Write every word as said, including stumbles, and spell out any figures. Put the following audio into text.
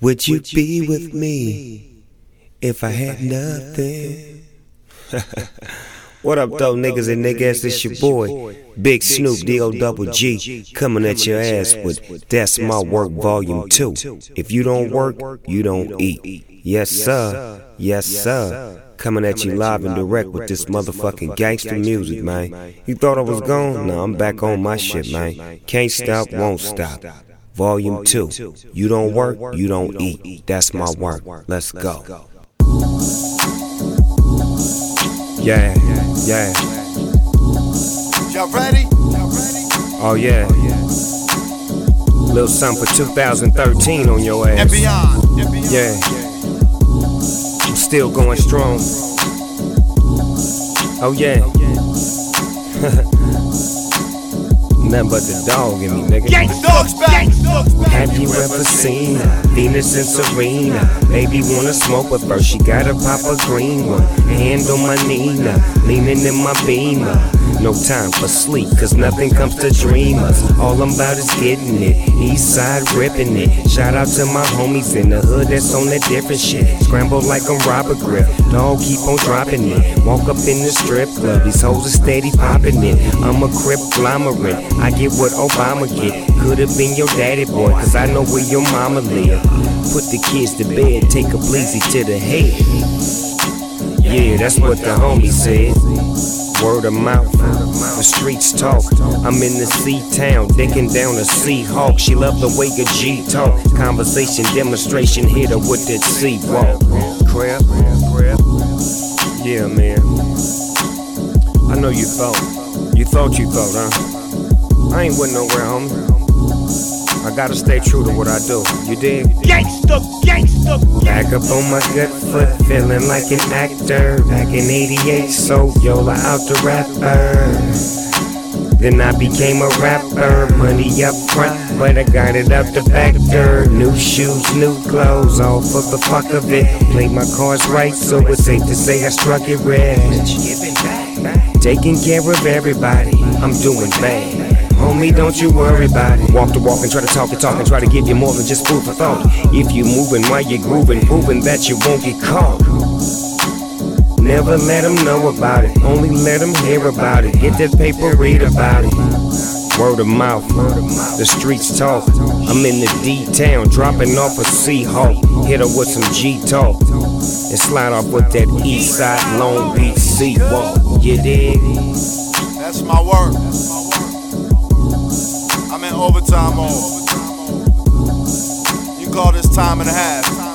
Would you be with me if I had nothing? What up, though, niggas and niggas? This your boy, Big Snoop D O double G, coming at your ass with That's My Work Volume two. If you don't work, you don't eat. Yes, sir. Yes, sir. Coming at you live and direct with this motherfucking gangster music, man. You thought I was gone? No, I'm back on my shit, man. Can't stop, won't stop. Volume two. You don't work, you don't eat. That's my work. Let's go. Yeah, yeah. Y'all ready? Oh yeah. Little something for two thousand thirteen on your ass. And beyond. Yeah. I'm still going strong. Oh yeah. Nothing but the dog in me, nigga. The dog's back. Have you ever seen Venus and Serena? Baby wanna smoke, but first she gotta pop a green one. Hand on my knee now, leaning in my beamer. No time for sleep, cause nothing comes to dreamers. All I'm about is getting it, east side ripping it. Shout out to my homies in the hood that's on that different shit. Scramble like I'm Robert Griff, dog keep on dropping it. Walk up in the strip club, these hoes are steady popping it. I'm a crip conglomerate, I get what Obama get. Could've been your daddy boy, cause I know where your mama live. Put the kids to bed, take a bleezy to the head. Yeah, that's what the homie said. Word of mouth, the streets talk. I'm in the C-town, decking down a Seahawk. She love the way a G talk. Conversation, demonstration, hit her with that C-walk. Crap, crap. Yeah, man. I know you thought. You thought you thought, huh? I ain't went nowhere, homie. I gotta stay true to what I do. You dig? Gangsta, gangsta. Back up on my good foot, feeling like an actor. Back in eighty-eight, so Yola out the rapper. Then I became a rapper, money up front, but I got it up the back door. New shoes, new clothes, all for the fuck of it. Played my cards right, so it's safe to say I struck it rich. Taking care of everybody, I'm doing bad. Homie, don't you worry about it. Walk the walk and try to talk the talk and try to give you more than just food for thought. If you moving while you're grooving, proving that you won't get caught. Never let them know about it, only let them hear about it. Get that paper, read about it. Word of mouth, the streets talk. I'm in the D-town, dropping off a Seahawk. Hit her with some G-talk and slide off with that East Side Long Beach C-walk. You dig? That's my work. I'm in overtime mode. You call this time and a half.